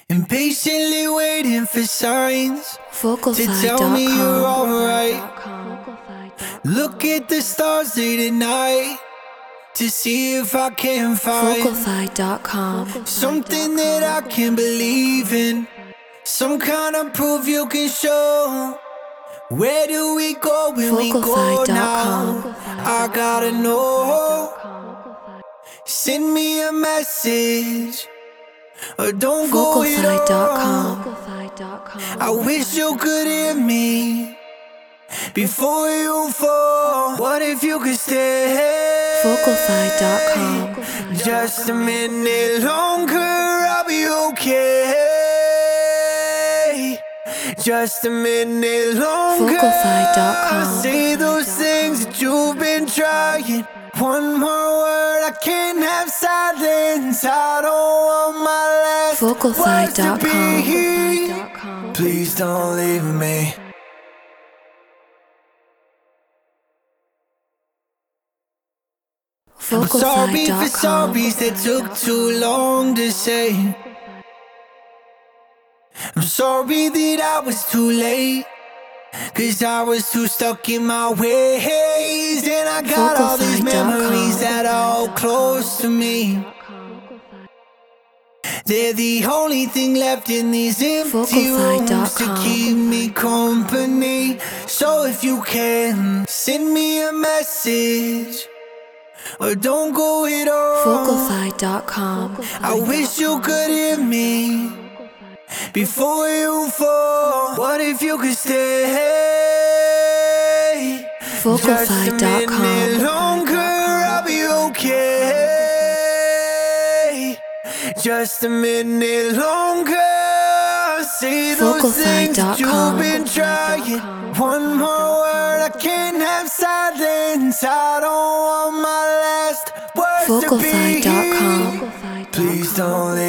Impatiently waiting for signs to tell me you're alright. Look at the stars late at night to see if I can find something that I can believe in, some kind of proof you can show. Where do we go when we go now? I gotta know. Send me a message or don't go at all. I wish you could hear me before you fall. What if you could stay just a minute longer? I'll be okay. Just a minute longer. Say those things that you've been trying. One more word, I can't have silence. I don't want my last words to be. Please don't leave me. I'm sorry for sorries that took too long to say. I'm sorry that I was too late, 'cause I was too stuck in my ways. And I got all these memories that are all close to me. They're the only thing left in these empty rooms to keep me company. So if you can, send me a message or don't go at all. I wish you could hear me before you fall. What if you could stay just a minute longer? I'll be okay. Just a minute longer. Say those things that you've been trying. One more word, I can't have silence. I don't want my last words to be. Please don't leave.